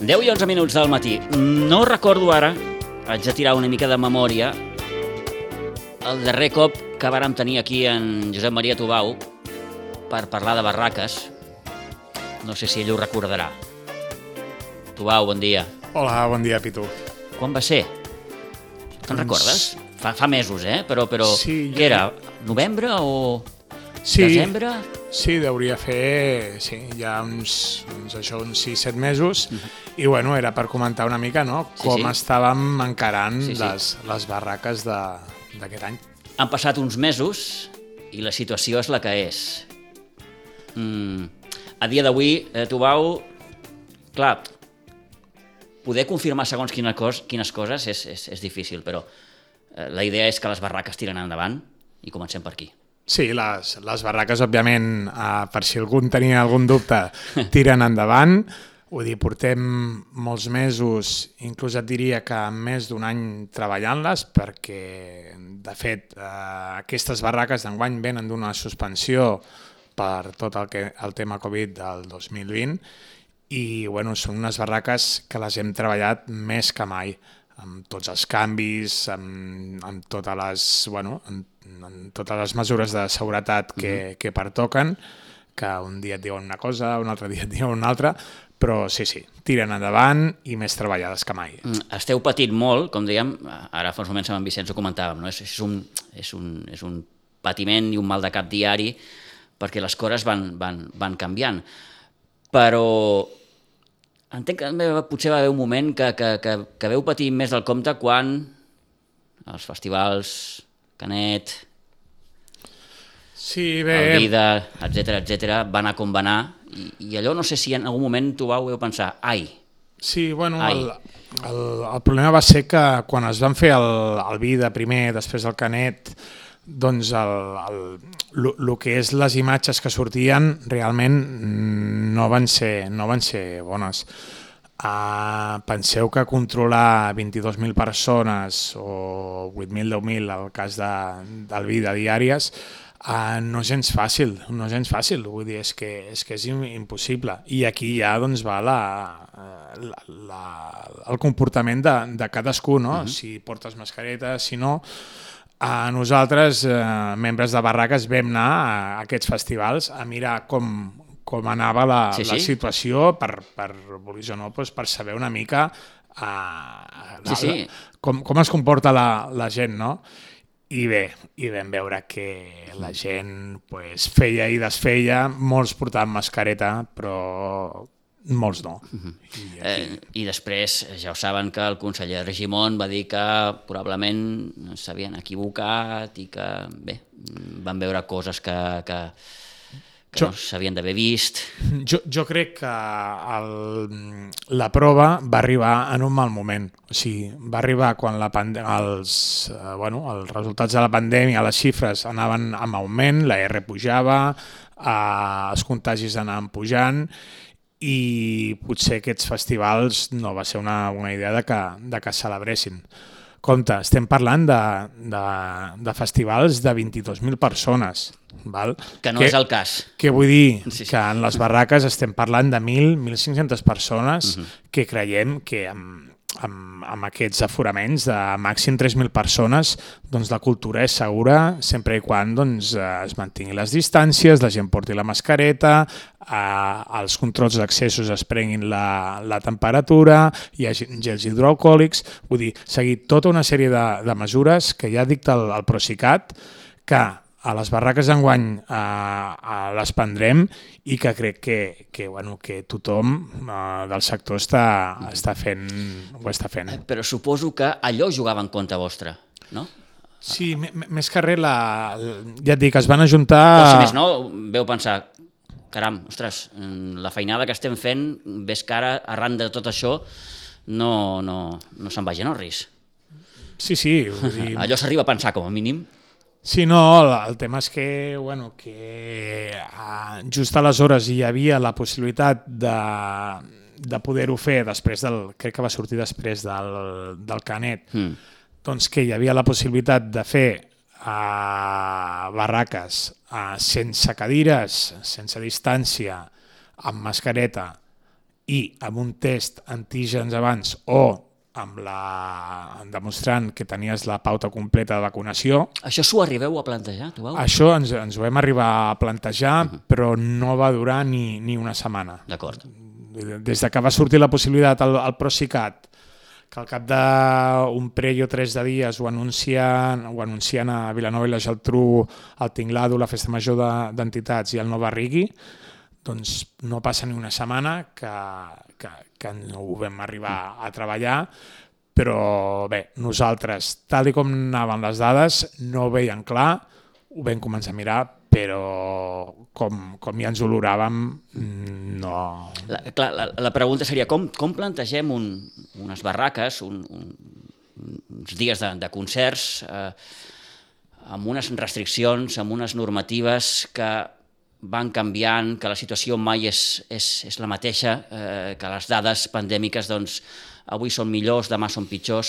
10 i 11 minuts del matí. No recordo ara, haig de tirar una mica de memòria, el darrer cop que vàrem tenir aquí en Josep Maria Tubau per parlar de barraques. No sé si ell ho recordarà. Tubau, bon dia. Hola, bon dia, Pitu. Quan va ser? Te'n recordes? Fa mesos, Però sí, què era? Novembre o sí, desembre? Sí, deuria fer ja uns 6-7 mesos i bueno, era per comentar una mica com estàvem encarant les barraques d'aquest any. Han passat uns mesos i la situació és la que és. A dia d'avui, Tubau, clar, poder confirmar segons quines coses és difícil, però la idea és que les barraques tiren endavant i comencem per aquí. Sí, les barraques, òbviament, per si algú tenia algun dubte, tiren endavant. Vull dir, portem molts mesos, inclús et diria que més d'un any treballant-les, perquè, de fet, aquestes barraques d'enguany venen d'una suspensió per tot el tema Covid del 2020 i bueno, són unes barraques que les hem treballat més que mai, amb tots els canvis, amb totes les mesures de seguretat que pertoquen, que un dia et diuen una cosa, un altre dia et diuen una altra, però sí, tiren endavant i més treballades que mai. Esteu patint molt, com dèiem, ara fa uns moments amb en Vicenç ho comentàvem, no? És un patiment i un mal de cap diari perquè les coses van canviant. Però entenc que potser va haver un moment que veu patir més del compte quan els festivals, Canet, el Vida, etc., van anar com van anar, i allò no sé si en algun moment tu vau pensar, ai. Sí, bueno, el problema va ser que quan es van fer el Vida primer, després el Canet, doncs el que és les imatges que sortien realment no van ser bones. Penseu que controlar 22.000 persones o 8.000, 10.000 el cas del Vida diàries no és gens fàcil, vull dir, és que és impossible. I aquí ja doncs va el comportament de cadascú, no? Si portes mascareta, si no. Nosaltres, membres de barraques, vam anar a aquests festivals a mirar com anava la situació per saber una mica com es comporta la gent, no? I bé, vam veure que la gent feia i desfeia, molts portaven mascareta, però molts no. I després ja ho saben que el conseller Argimon va dir que probablement s'havien equivocat i que, bé, van veure coses que no s'havien d'haver vist. Jo crec que la prova va arribar en un mal moment. O sigui, va arribar quan els resultats de la pandèmia, les xifres anaven en augment, la R pujava, els contagis anaven pujant, i potser aquests festivals no va ser una idea de que celebressin. Compte, estem parlant de festivals de 22.000 persones. Val? Que no és el cas. Què vull dir? Que en les barraques estem parlant de 1.000-1.500 persones que creiem que amb aquests aforaments de màxim 3.000 persones, doncs la cultura és segura sempre i quan es mantinguin les distàncies, la gent porti la mascareta, els controls d'accessos es prenguin la temperatura, hi ha gels hidroalcohòlics, vull dir, seguir tota una sèrie de mesures que ja dicta el Procicat, que a les barraques d'enguany les prendrem i que crec que tothom del sector ho està fent. Però suposo que allò jugava en contra vostra, no? Sí, més que res, ja et dic, es van ajuntar... O si més no, veu pensar, caram, ostres, la feinada que estem fent, ves que ara, arran de tot això, no se'n vagin al risc. Sí. Allò s'arriba a pensar, com a mínim. Sí, no, el tema és que just aleshores hi havia la possibilitat de poder-ho fer després crec que va sortir després del Canet, doncs que hi havia la possibilitat de fer barraques sense cadires, sense distància, amb mascareta i amb un test antígens abans o demostrant que tenies la pauta completa de vacunació. Això s'ho arribeu a plantejar, tu veus? Això ens ho vam arribar a plantejar, però no va durar ni una setmana. D'acord. Des de que va sortir la possibilitat al Procicat, que al cap d'un parell o 3 de dies ho anuncien a Vilanova i la Geltrú, al Tinglado, la Festa Major d'Entitats i el Nova Rigui, doncs no passa ni una setmana que ho vam arribar a treballar, però bé, nosaltres, tal com anaven les dades, no ho veiem clar, ho vam començar a mirar, però com ja ens oloràvem, no... La pregunta seria com plantegem unes barraques, uns dies de concerts, amb unes restriccions, amb unes normatives que van canviant, que la situació mai és la mateixa, que les dades pandèmiques doncs, avui són millors, demà són pitjors.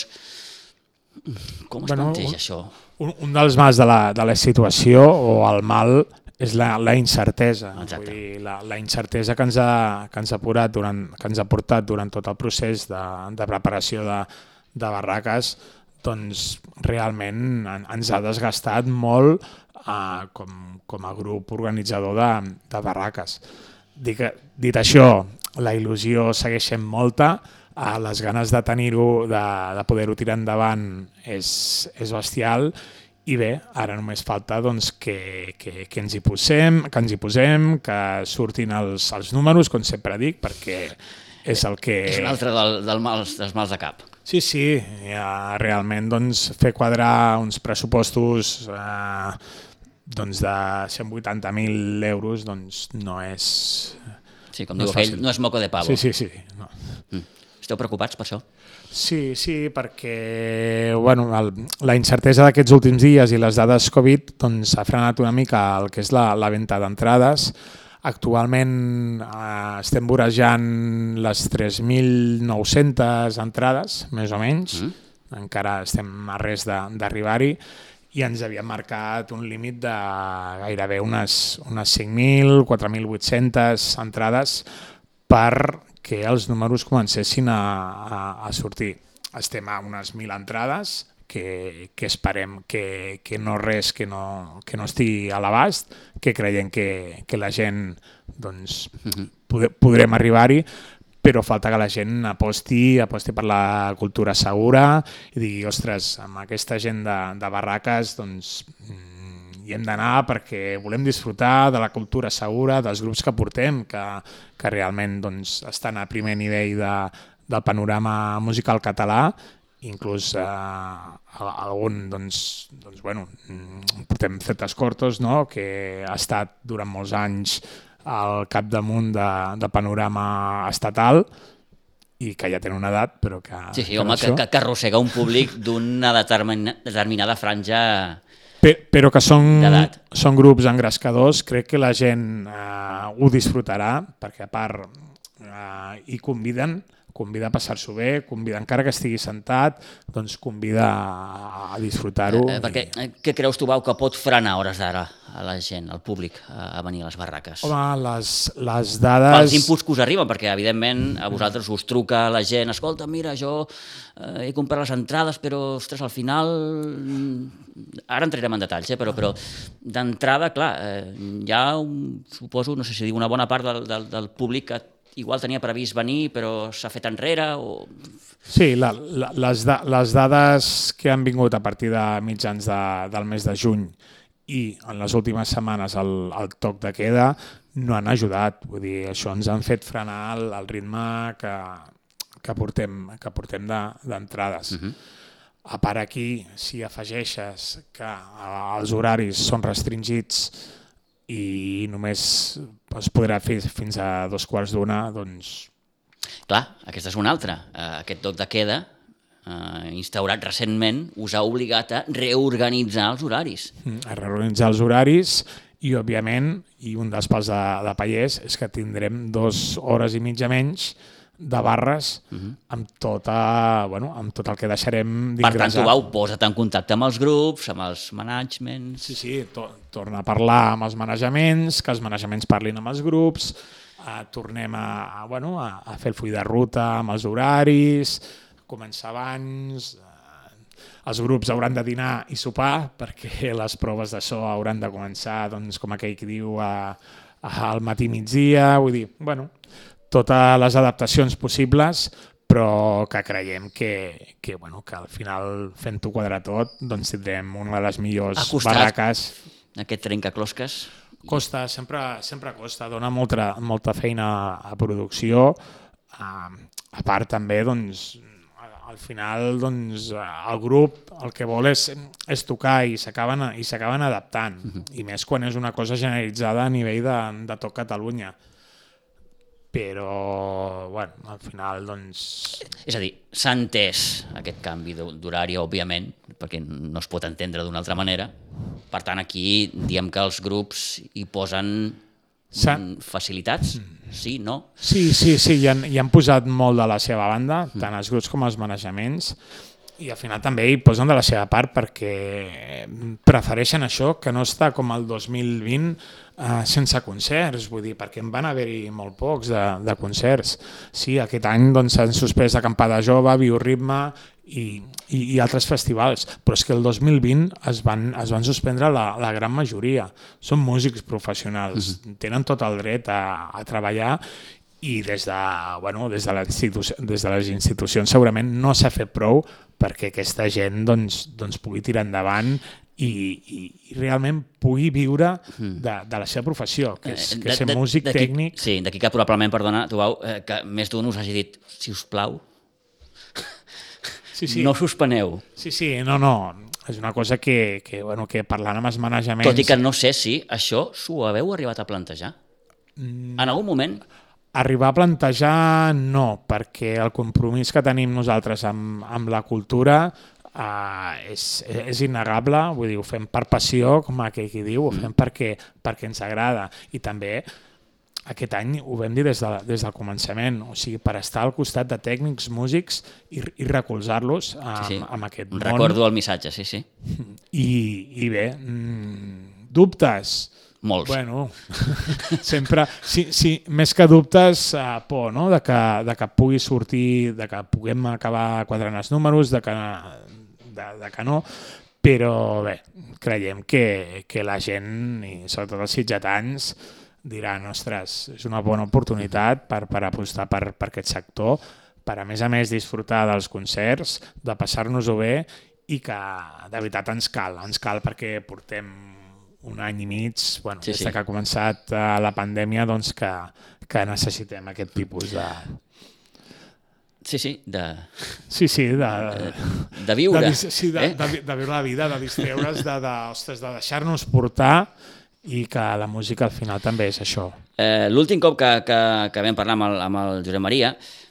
Com es planteja això? Un dels mals de la situació, o el mal, és la incertesa. Exacte. Vull dir, la incertesa que ens ha portat durant tot el procés de preparació de barraques, doncs realment ens ha desgastat molt com a grup organitzador de barraques. Dit això, la il·lusió segueix sent molta, les ganes de tenir-ho, de poder-ho tirar endavant és bestial, i bé, ara només falta doncs, que ens hi posem, que surtin els números, com sempre dic, perquè és el que... És un altre dels mals de cap. Sí, ja, realment doncs, fer quadrar uns pressupostos doncs, de 180.000 euros doncs, no és... Sí, com diu aquell, no és moco de pavo. Sí. No. Esteu preocupats per això? Sí, perquè la incertesa d'aquests últims dies i les dades Covid doncs, ha frenat una mica el que és la venda d'entrades. Actualment estem vorejant les 3.900 entrades, més o menys. Encara estem a res d'arribar-hi, i ens havíem marcat un límit de gairebé unes 5.000, 4.800 entrades perquè els números comencessin a sortir. Estem a unes 1.000 entrades que esperem que no estigui a l'abast, que creiem que la gent doncs, podrem arribar-hi, però falta que la gent aposti per la cultura segura i digui, ostres, amb aquesta gent de barraques doncs, hi hem d'anar perquè volem disfrutar de la cultura segura, dels grups que portem, que realment doncs, estan a primer nivell del panorama musical català. Inclús algun, portem Zetas Cortos, no? Que ha estat durant molts anys al capdamunt de panorama estatal i que ja tenen una edat, però que... Sí, home, que arrossega un públic d'una determinada franja però que són grups engrescadors. Crec que la gent ho disfrutarà, perquè a part hi convida a passar-s'ho bé, encara que estigui sentat, doncs convida a disfrutar-ho. Perquè què creus tu, Bau, que pot frenar a hores d'ara a la gent, al públic, a venir a les barraques? Home, les dades... Els inputs que us arriben, perquè evidentment a vosaltres us truca la gent, escolta, mira, jo he comprat les entrades, però, ostres, al final... Ara entrarem en detalls, però d'entrada, clar, hi ha, suposo, no sé si diu, una bona part del públic que igual tenia previst venir, però s'ha fet enrere o... Sí, les dades que han vingut a partir de mitjans del mes de juny i en les últimes setmanes el toc de queda no han ajudat. Vull dir, això ens han fet frenar el ritme que portem d'entrades. A part aquí, si afegeixes que els horaris són restringits i només es podrà fer fins a 2:15, doncs... Clar, aquesta és una altra. Aquest toc de queda, instaurat recentment, us ha obligat a reorganitzar els horaris. A reorganitzar els horaris i, òbviament, i un dels pals de pallers és que tindrem 2 hores i mitja menys de barres amb tot el que deixarem d'ingressar. Per tant, tu, Bau, posa't en contacte amb els grups, amb els managements... Sí, torna a parlar amb els manejaments, que els manejaments parlin amb els grups, tornem a fer el full de ruta amb els horaris, començar abans, els grups hauran de dinar i sopar perquè les proves de so hauran de començar, doncs, com aquell que diu, al matí-migdia, vull dir, totes les adaptacions possibles, però que creiem que al final, fent-ho quadrar tot, doncs tindrem una de les millors barraques. Aquest trencaclosques? Costa, sempre costa, dona molta feina a producció, a part també, doncs, al final, doncs, el grup el que vol és tocar i s'acaben adaptant, i més quan és una cosa generalitzada a nivell de tot Catalunya. Però, al final, doncs... És a dir, s'ha entès aquest canvi d'horari, òbviament, perquè no es pot entendre d'una altra manera. Per tant, aquí diem que els grups hi posen facilitats? Sí, no? Sí, hi han posat molt de la seva banda, tant els grups com els manejaments, i al final també hi posen de la seva part perquè prefereixen això, que no està com el 2020 sense concerts, vull dir, perquè en van haver-hi molt pocs de concerts. Sí, aquest any s'han suspès Acampada Jove, Bioritme i altres festivals, però és que el 2020 es van suspendre la gran majoria. Són músics professionals, tenen tot el dret a treballar, i des de les institucions segurament no s'ha fet prou perquè aquesta gent doncs pugui tirar endavant i realment pugui viure de la seva professió, que és ser músic tècnic. Sí, d'aquí que probablement, perdona, Tubau, que més d'un us hagi dit, si us plau, no suspeneu. Sí, no, és una cosa que parlant amb els manejaments... Tot i que no sé si això s'ho haveu arribat a plantejar. En algun moment... Arribar a plantejar no, perquè el compromís que tenim nosaltres amb la cultura és innegable, vull dir, ho fem per passió, com aquell qui diu, ho fem perquè ens agrada, i també aquest any ho vam dir des del començament, o sigui, per estar al costat de tècnics, músics i recolzar-los amb aquest món. Recordo el missatge, sí. I bé, dubtes... Molts. Bueno, sempre, sí, més que dubtes, por, no?, de que pugui sortir, de que puguem acabar quadrant els números, de que no, però bé, creiem que la gent, i sobretot els sitgetans, diran, ostres, és una bona oportunitat per apostar per aquest sector, per a més disfrutar dels concerts, de passar-nos-ho bé, i que de veritat ens cal perquè portem un any i mig, des que ha començat la pandèmia, doncs que necessitem aquest tipus de... De viure. De viure la vida, de distreure's, de deixar-nos portar, i que la música al final també és això. L'últim cop que vam parlar amb el Josep Maria,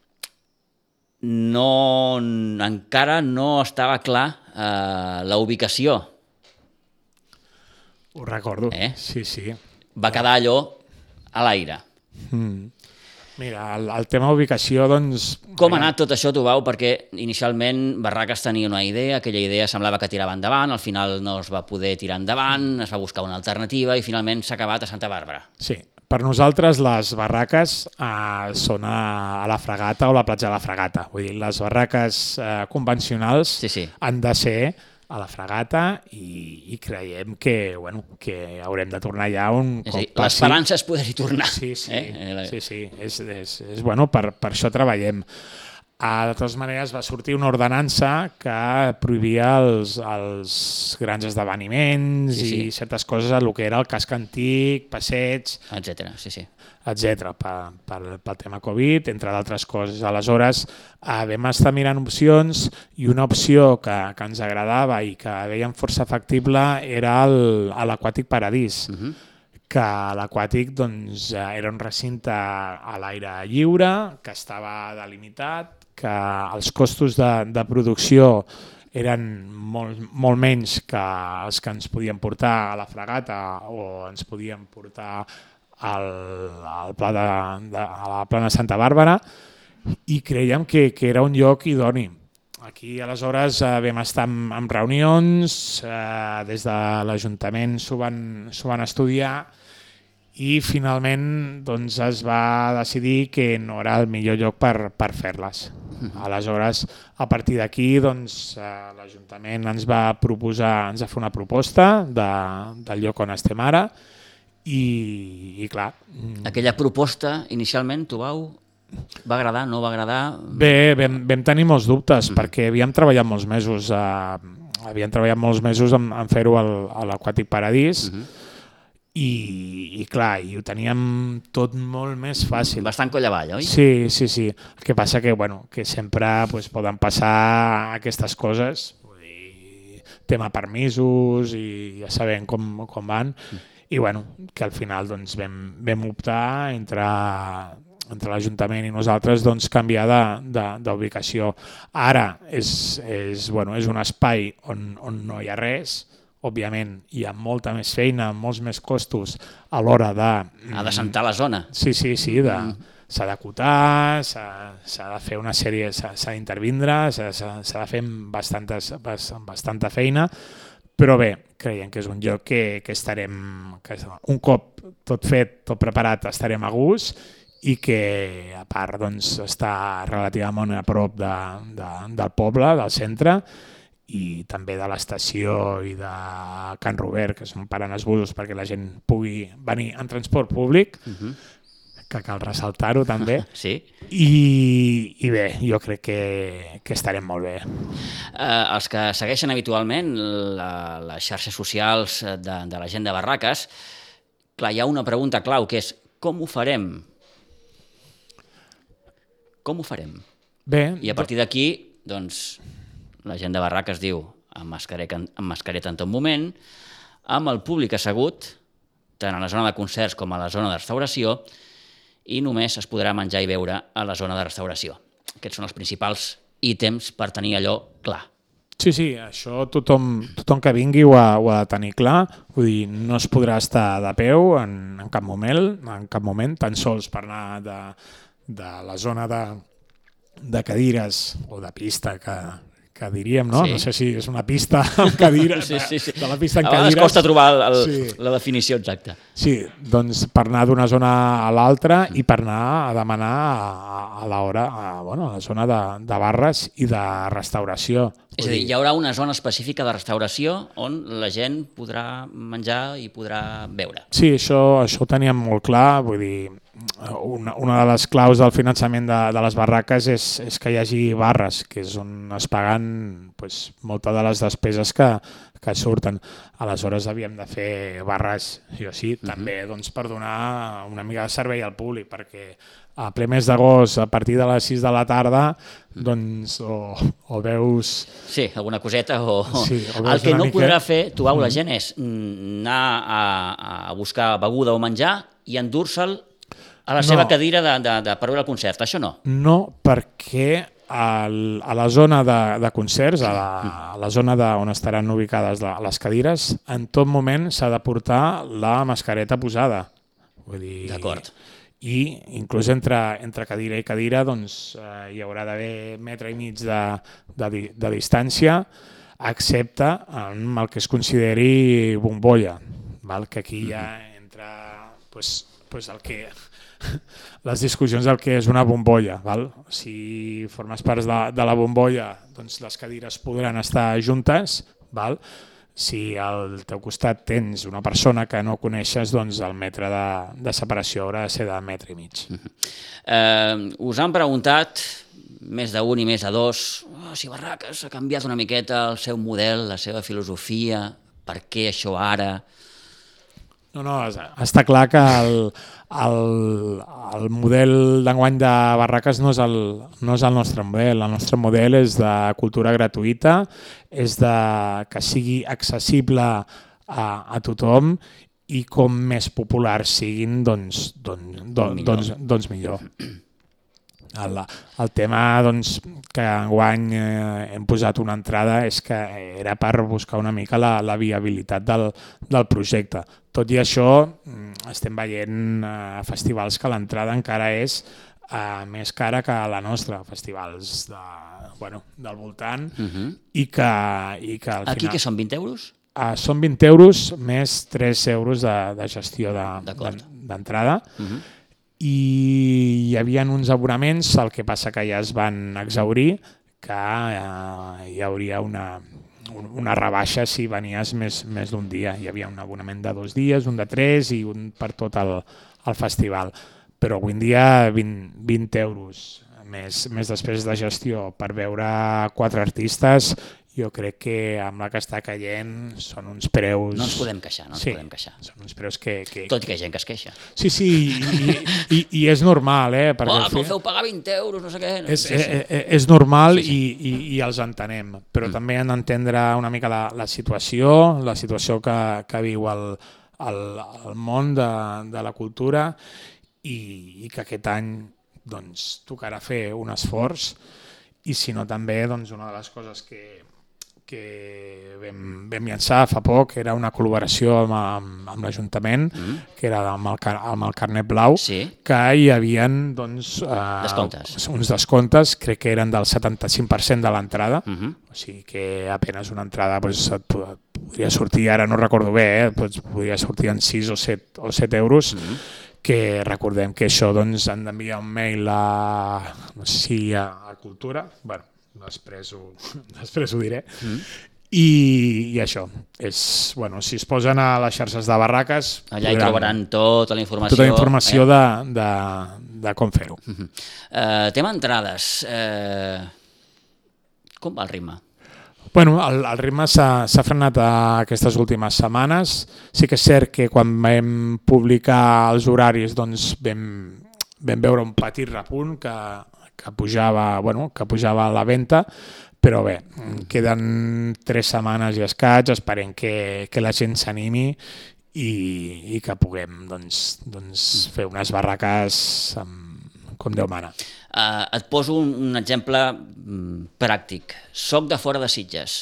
encara no estava clar la ubicació. Ho recordo, sí. Va quedar allò a l'aire. Mira, el tema ubicació, doncs... Com ha anat tot això, Tubau? Perquè inicialment Barraques tenia una idea, aquella idea semblava que tirava endavant, al final no es va poder tirar endavant, es va buscar una alternativa i finalment s'ha acabat a Santa Bàrbara. Sí, per nosaltres les barraques són a la Fragata o la platja de la Fragata. Vull dir, les barraques convencionals han de ser a la Fragata i creiem que haurem de tornar allà on... L'esperança és poder-hi tornar. Sí, és bueno, per això treballem. De totes maneres va sortir una ordenança que prohibia els grans esdeveniments i certes coses, el que era el casc antic, passeig... etcètera, pel tema Covid, entre d'altres coses. Aleshores, vam estar mirant opcions i una opció que ens agradava i que veiem força factible era l'Aquàtic Paradís, que l'Aquàtic era un recinte a l'aire lliure, que estava delimitat, que els costos de producció eren molt menys que els que ens podien portar a la Fragata o ens podien portar a la plana de Santa Bàrbara, i creiem que era un lloc idoni. Aquí, aleshores, vam estar en reunions, des de l'Ajuntament s'ho van estudiar, i finalment doncs, es va decidir que no era el millor lloc per fer-les. Aleshores, a partir d'aquí, doncs, l'Ajuntament ens va fer una proposta del lloc on estem ara i clar... Aquella proposta, inicialment, t'ho va agradar, no va agradar? Bé, vam tenir molts dubtes perquè havíem treballat molts mesos en fer-ho a l'Aquàtic Paradís i clar, i ho teníem tot molt més fàcil. Bastant coll avall, oi? Sí. El que passa que sempre poden passar aquestes coses, tema permisos i ja sabem com van, i que al final doncs, vam optar entre l'Ajuntament i nosaltres canviar d'ubicació. Ara és un espai on no hi ha res, òbviament hi ha molta més feina, molts més costos a l'hora de... Ha d'assentar la zona. Sí, s'ha d'acotar, s'ha de fer una sèrie, s'ha d'intervindre, s'ha de fer bastanta feina, però bé, creiem que és un lloc que estarem, un cop tot fet, tot preparat, estarem a gust i que a part està relativament a prop del poble, del centre, i també de l'estació i de Can Robert, que són parant els busos perquè la gent pugui venir en transport públic, que cal ressaltar-ho també. Sí. I bé, jo crec que estarem molt bé. Els que segueixen habitualment les xarxes socials de la gent de Barraques, clar, hi ha una pregunta clau, que és com ho farem? Com ho farem? Bé, I a partir d'aquí, doncs, la gent de Barraques diu amb mascareta en tot moment, amb el públic assegut, tant a la zona de concerts com a la zona de restauració, i només es podrà menjar i beure a la zona de restauració. Aquests són els principals ítems per tenir allò clar. Sí, això tothom que vingui ho ha de tenir clar, vull dir, no es podrà estar de peu en cap moment, tan sols per anar de la zona de cadires o de pista que diríem, no? Sí. No sé si és una pista amb cadires, sí. de la pista amb cadires. A vegades costa trobar la definició exacta. Sí, doncs per anar d'una zona a l'altra i per anar a demanar a l'hora, a la zona de barres i de restauració. És a dir, hi haurà una zona específica de restauració on la gent podrà menjar i podrà beure. Sí, això ho teníem molt clar, vull dir, una de les claus del finançament de les barraques és que hi hagi barres, que és on es paguen moltes de les despeses que surten. Aleshores havíem de fer barres, també per donar una mica de servei al públic, perquè a ple mes d'agost, a partir de les 6 de la tarda, doncs o veus... Sí, alguna coseta o... Sí, el que no podrà fer, tu la gent, és anar a buscar beguda o menjar i endur-se'l a la seva cadira per veure el concert, això no? No, perquè a la zona de concerts, a la zona on estaran ubicades les cadires, en tot moment s'ha de portar la mascareta posada. Vull dir, d'acord. I inclús entre cadira i cadira doncs, hi haurà d'haver 1,5 metres de distància, excepte amb el que es consideri bombolla, que aquí ja entra el que... les discussions del que és una bombolla. Si formes part de la bombolla, doncs les cadires podran estar juntes. Si al teu costat tens una persona que no coneixes, doncs el metre de separació haurà de ser de 1,5 metres. Us han preguntat, més d'un i més de dos, si Barraques ha canviat una miqueta el seu model, la seva filosofia, per què això ara... No, està clar que el model d'enguany de Barraques no és el nostre model. El nostre model és de cultura gratuïta, és que sigui accessible a tothom i com més populars siguin, doncs millor. El tema que enguany hem posat una entrada és que era per buscar una mica la viabilitat del projecte. Tot i això, estem veient festivals que l'entrada encara és més cara que la nostra, festivals del voltant, i que al final... Aquí que són 20 euros? Són 20 euros més 3 euros de gestió d'entrada. I hi havia uns abonaments, el que passa que ja es van exhaurir, que hi hauria una rebaixa si venies més d'un dia. Hi havia un abonament de 2 dies, un de 3 i un per tot el festival. Però avui en dia 20 euros més després de gestió per veure 4 artistes, jo crec que amb la que està caient són uns preus... No ens podem queixar, podem queixar. Són uns preus que... Tot i que hi ha gent que es queixa. Sí, i és normal, perquè... Com feu pagar 20 euros, no sé què... És normal i els entenem, però també han d'entendre una mica la situació que viu el món de la cultura i que aquest any tocarà fer un esforç i si no també una de les coses que vam llançar fa poc era una col·laboració amb l'Ajuntament, que era amb el Carnet Blau, que hi havia uns descomptes, crec que eren del 75% de l'entrada, o sigui que apenas una entrada et podria sortir, ara no recordo bé, podria sortir en 6 o 7 euros, que recordem que això han d'enviar un mail a Cultura, bueno, després ho diré, i això, si es posen a les xarxes de barraques... Allà hi trobaran tota la informació. Tota la informació de com fer-ho. Tema entrades, com va el ritme? Bueno, el ritme s'ha frenat aquestes últimes setmanes. Sí que és cert que quan vam publicar els horaris vam veure un petit repunt que pujava a la venda, però bé, queden 3 setmanes i escaig, esperem que la gent s'animi i que puguem fer unes barraques com Déu mana. Et poso un exemple pràctic. Soc de fora de Sitges.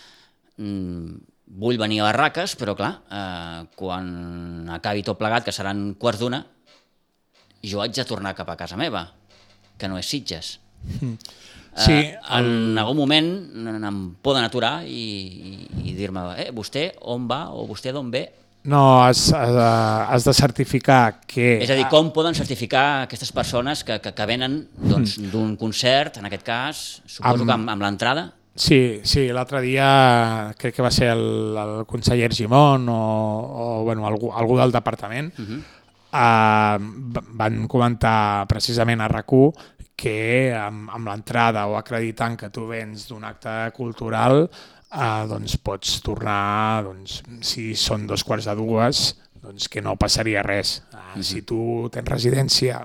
Vull venir a barraques, però clar, quan acabi tot plegat, que seran 1:15, jo haig de tornar cap a casa meva, que no és Sitges. Sí, en algun moment em poden aturar i dir-me vostè on va o vostè d'on ve? No, has de certificar que... És a dir, com poden certificar aquestes persones que venen d'un concert, en aquest cas, suposo que amb l'entrada? Sí, l'altre dia crec que va ser el conseller Argimon o algú del departament, van comentar precisament a RAC1 que amb l'entrada o acreditant que tu vens d'un acte cultural pots tornar, si són 2:15, que no passaria res. Si tu tens residència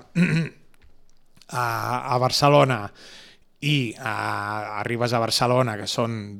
a Barcelona i arribes a Barcelona, que són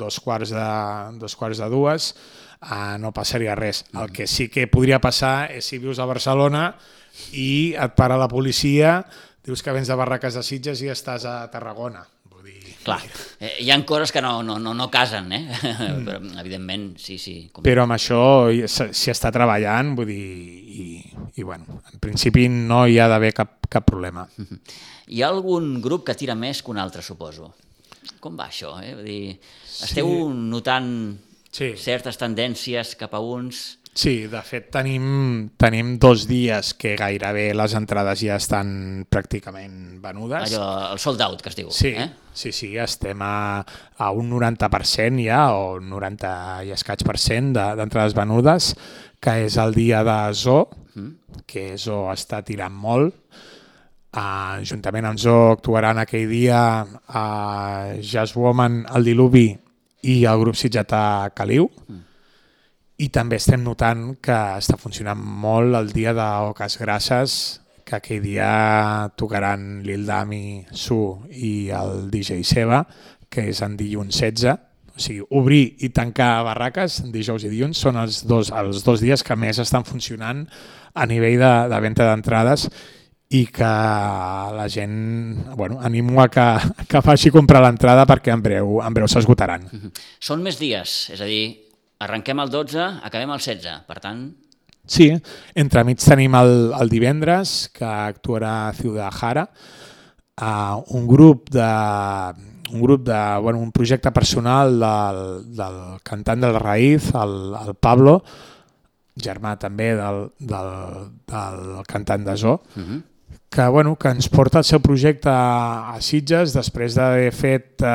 2:15, no passaria res. El que sí que podria passar és si vius a Barcelona i et para la policia, dius que vens de Barraques de Sitges i estàs a Tarragona. Clar, hi ha coses que no casen, però evidentment sí. Però amb això s'hi està treballant, vull dir, i bueno, en principi no hi ha d'haver cap problema. Hi ha algun grup que tira més que un altre, suposo? Com va això? Vull dir, esteu notant certes tendències cap a uns... Sí, de fet tenim 2 dies que gairebé les entrades ja estan pràcticament venudes. Allò, el sold out, que es diu. Sí, estem a un 90% ja, o 90 i escaig % d'entrades venudes, que és el dia de Zoo, que Zoo està tirant molt. Juntament amb Zoo actuaran aquell dia a Jazz Woman, el Diluvi i el grup sitgetà Caliu. I també estem notant que està funcionant molt el dia d'Oques Grasses, que aquell dia tocaran Lil Dami, Su i el DJ Seba, que és en dilluns 16. O sigui, obrir i tancar barraques, dijous i dilluns, són els dos dies que més estan funcionant a nivell de venda d'entrades i que la gent, animo a que faci comprar l'entrada perquè en breu s'esgotaran. Són més dies, és a dir, arrenquem el 12, acabem el 16, per tant... Sí, entremig tenim el divendres, que actuarà Ciudad Jara, un grup un projecte personal del cantant del Raïz, el Pablo, germà també del cantant de Zoo, que ens porta el seu projecte a Sitges després d'haver fet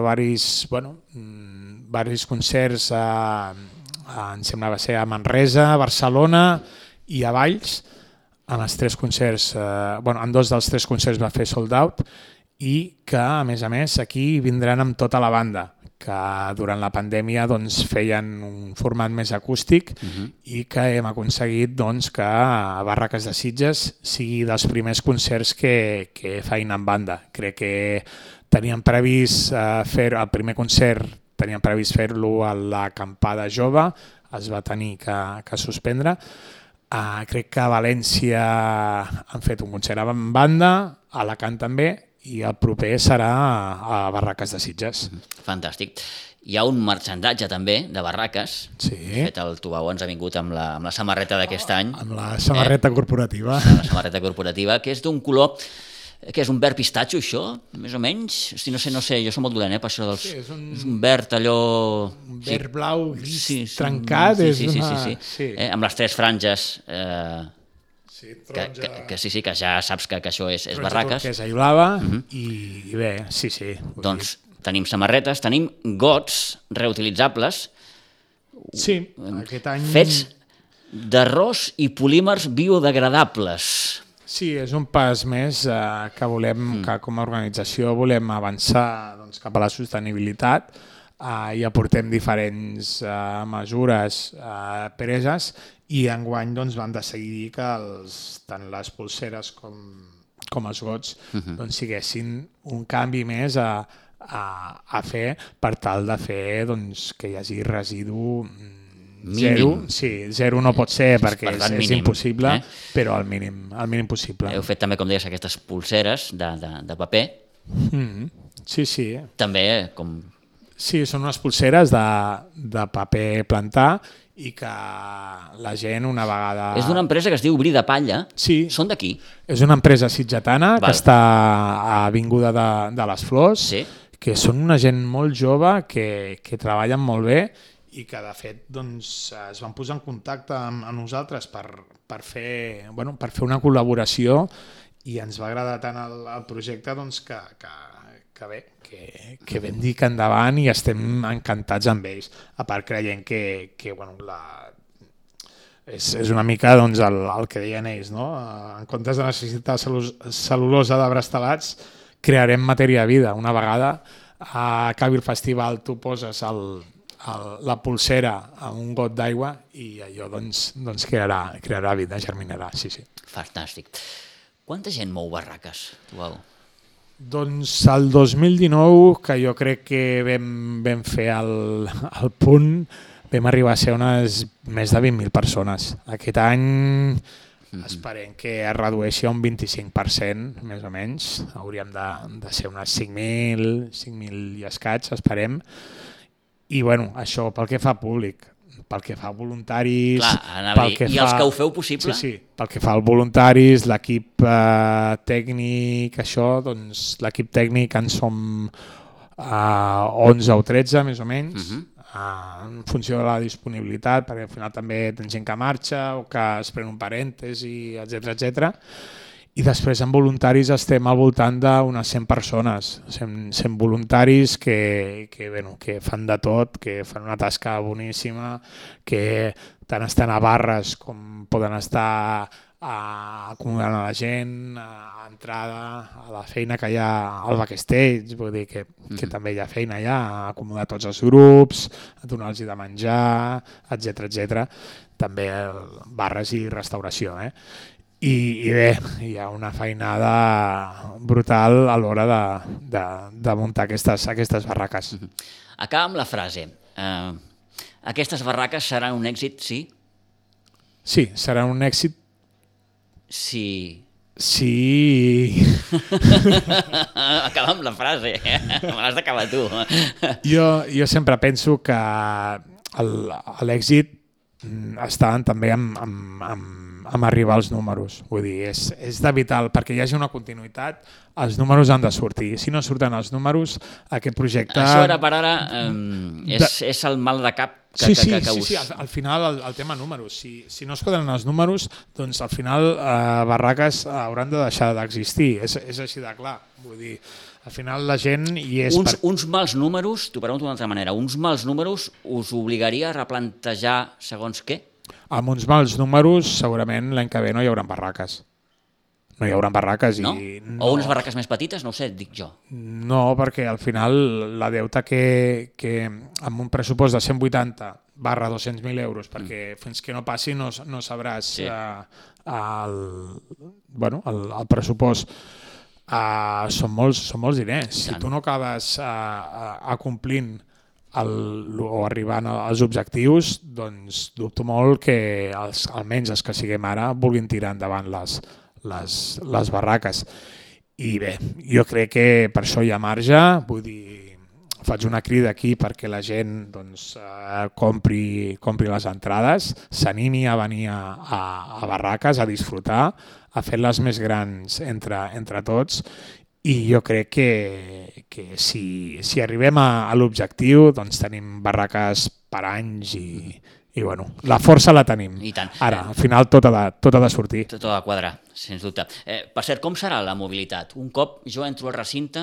varis concerts em sembla que va ser a Manresa, a Barcelona i a Valls. En els 3 concerts, en 2 dels 3 concerts va fer sold out, i que a més aquí vindran amb tota la banda, que durant la pandèmia feien un format més acústic i que hem aconseguit que Barraques de Sitges sigui dels primers concerts que feien en banda. Crec que teníem previst fer el primer concert, teníem previst fer-lo a l'acampada jove, es va tenir que suspendre. Crec que a València han fet un concert en banda, a Alacant també, i el proper serà a Barraques de Sitges. Fantàstic. Hi ha un marxandatge també de Barraques. Sí. De fet, el Tubau ens ha vingut amb la samarreta d'aquest any. Amb la samarreta corporativa. La samarreta corporativa, que és d'un color, que és un verd pistatxo, això, més o menys? No sé, jo soc molt dolent, per això dels... Sí, és un verd allò... Un verd blau, gris, trencat. Sí. Amb les 3 franges... que ja saps que això és Barraques. Que és Aiolava i bé, sí. Doncs tenim samarretes, tenim gots reutilitzables. Sí, aquest any... Fets d'arròs i polímers biodegradables. Sí, és un pas més que volem, que com a organització volem avançar cap a la sostenibilitat i aportem diferents mesures preses, i enguany vam decidir que tant les polseres com els gots siguessin un canvi més a fer per tal de fer que hi hagi residu zero. Sí, zero no pot ser perquè és impossible, però al mínim possible. Heu fet també, com deies, aquestes polseres de paper. Sí. També com... Sí, són unes polseres de paper plantar i que la gent una vegada... És d'una empresa que es diu Bri de Palla. Sí. Són d'aquí? És una empresa sitgetana que està a Avinguda de les Flors, que són una gent molt jove que treballen molt bé i que de fet es van posar en contacte amb nosaltres per fer una col·laboració, i ens va agradar tant el projecte que vam dir que endavant, i estem encantats amb ells. A part, creiem que és una mica el que deien ells, no? En comptes de necessitar cel·lulosa de brastelats, crearem matèria vida. Una vegada acabi el festival, tu poses la polsera amb un got d'aigua i allò crearà vida, germinarà. Sí. Fantàstic. Quanta gent mou Barraques? Uau. Doncs el 2019, que jo crec que vam fer el punt, vam arribar a ser unes més de 20.000 persones. Aquest any esperem que es redueixi a un 25%, més o menys. Hauríem de ser unes 5.000 i escaig, esperem. I això pel que fa a públic. Pel que fa a voluntaris... I els que ho feu possible? Sí, pel que fa als voluntaris, l'equip tècnic, l'equip tècnic en som 11 o 13, més o menys, en funció de la disponibilitat, perquè al final també tens gent que marxa o que es pren un parèntesi, etc. I després en voluntaris estem al voltant d'unes 100 persones, 100 voluntaris que fan de tot, que fan una tasca boníssima, que tant estan a barres com poden estar acomodant a la gent, a entrada, a la feina que hi ha al backstage, vull dir que també hi ha feina allà, a acomodar tots els grups, a donar-los de menjar, etc. També barres i restauració, I bé, hi ha una feinada brutal a l'hora de muntar aquestes barraques. Acaba amb la frase. Aquestes barraques seran un èxit, sí? Sí, seran un èxit. Sí. Acaba amb la frase. Me l'has d'acabar tu. Jo sempre penso que l'èxit està també amb arribar als números. Vull dir, és de vital, perquè hi hagi una continuïtat, els números han de sortir. Si no surten els números, aquest projecte... Això ara per ara és el mal de cap que us... Sí, al final el tema números. Si no es queden els números, doncs al final barraques hauran de deixar d'existir. És així de clar. Vull dir, al final la gent hi és... Uns mals números, t'ho pregunto d'una altra manera, uns mals números us obligaria a replantejar segons què? Amb uns mals números, segurament l'any que ve no hi haurà barraques. No hi haurà barraques. No? O unes barraques més petites? No ho sé, dic jo. No, perquè al final la deuta que amb un pressupost de 180/200.000 euros, perquè fins que no passi no sabràs el pressupost. Són molts diners. Si tu no acabes acomplint o arribant als objectius, doncs dubto molt que almenys els que siguem ara vulguin tirar endavant les barraques. I bé, jo crec que per això hi ha marge, vull dir, faig una crida aquí perquè la gent compri les entrades, s'animi a venir a barraques, a disfrutar, a fer-les més grans entre tots, i jo crec que si arribem a l'objectiu, doncs tenim barraques per anys i bueno, la força la tenim. I tant. Ara, al final tot ha de sortir. Tot ha de quadrar, sens dubte. Per cert, com serà la mobilitat? Un cop jo entro al recinte,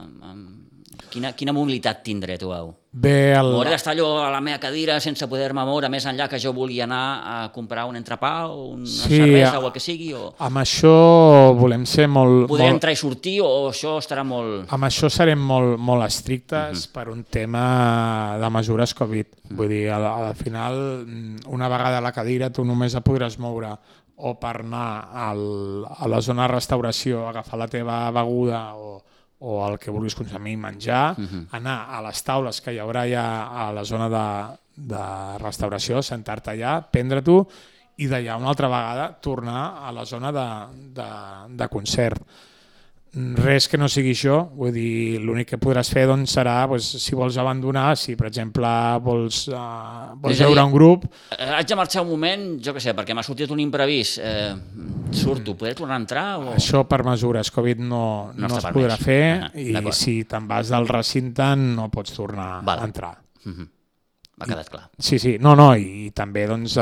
quina mobilitat tindré, tu, Au? M'hauré d'estar allò a la meva cadira sense poder-me moure més enllà que jo vulgui anar a comprar un entrepà o una cervesa o el que sigui? Amb això volem ser molt... Podré entrar i sortir o això estarà molt... Amb això serem molt estrictes per un tema de mesures Covid. Vull dir, al final, una vegada a la cadira tu només et podràs moure o per anar a la zona de restauració, agafar la teva beguda o el que vulguis consumir, menjar, anar a les taules que hi haurà ja a la zona de restauració, sentar-te allà, prendre-t'ho i d'allà una altra vegada tornar a la zona de concert. Res que no sigui això, vull dir, l'únic que podràs fer doncs, serà, si vols abandonar, si per exemple vols veure un grup... Haig de marxar un moment, jo què sé, perquè m'ha sortit un imprevist, surto, podré tornar a entrar? Això per mesures Covid no es podrà fer i si te'n vas del recinte no pots tornar a entrar. M'ha quedat clar. Sí, i també doncs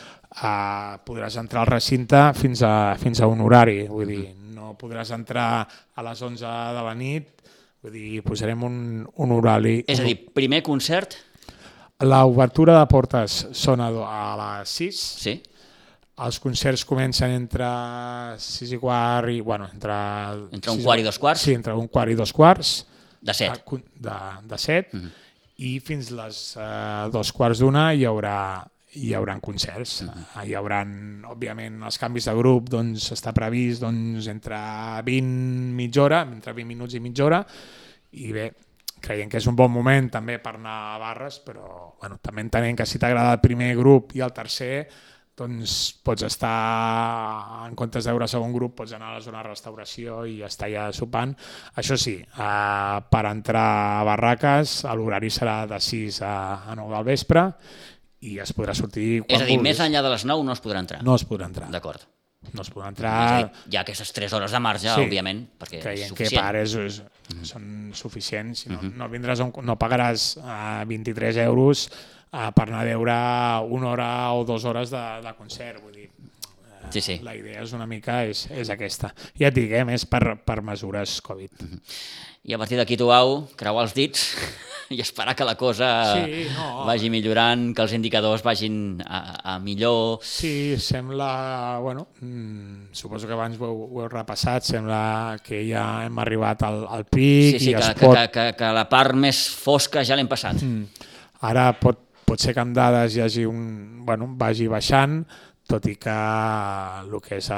podràs entrar al recinte fins a un horari, vull dir, no podràs entrar a les 11 de la nit, vull dir, posarem un horari... És a dir, primer concert? L'obertura de portes són a les 6. Sí. Els concerts comencen entre 6 i quart i... entre un quart i 2 quarts? Sí, entre un quart i 2 quarts. De 7? De 7. I fins les 2 quarts d'una hi haurà concerts. Hi haurà, òbviament, els canvis de grup, doncs està previst entre 20 minuts i mitja hora, i bé, creiem que és un bon moment també per anar a barres, però també entenem que si t'agrada el primer grup i el tercer, doncs pots estar, en comptes de veure segon grup, pots anar a la zona de restauració i estar allà sopant. Això sí, per entrar a barraques, l'horari serà de 6 a 9 del vespre, i es podrà sortir quan vulguis. És a dir, més enllà de les 9 no es podrà entrar? No es podrà entrar. D'acord. No es podrà entrar... Hi ha aquestes 3 hores de marge, òbviament, perquè és suficient. Que pares són suficients. No pagaràs 23 euros per anar a veure una hora o 2 hores de concert. Vull dir, la idea és una mica és aquesta. Ja et dic, més per mesures Covid. I a partir d'aquí tu, Au, creuar els dits i esperar que la cosa vagi millorant, que els indicadors vagin a millor. Sí, sembla, suposo que abans ho heu repassat, sembla que ja hem arribat al pic. Sí, que la part més fosca ja l'hem passat. Ara pot ser que amb dades hi hagi vagi baixant, tot i que el que és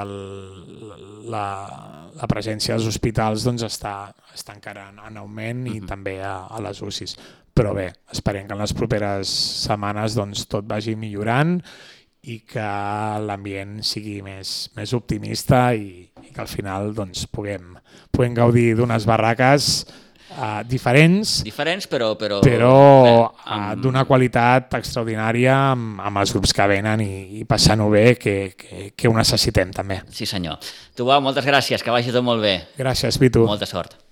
la presència als hospitals està encara en augment i també a les UCIs. Però bé, esperem que en les properes setmanes tot vagi millorant i que l'ambient sigui més optimista i que al final puguem gaudir d'unes barraques diferents, però d'una qualitat extraordinària amb els grups que venen i passant-ho bé, que ho necessitem també. Sí senyor. Tubau, moltes gràcies, que vagi tot molt bé. Gràcies, Vitu. Molta sort.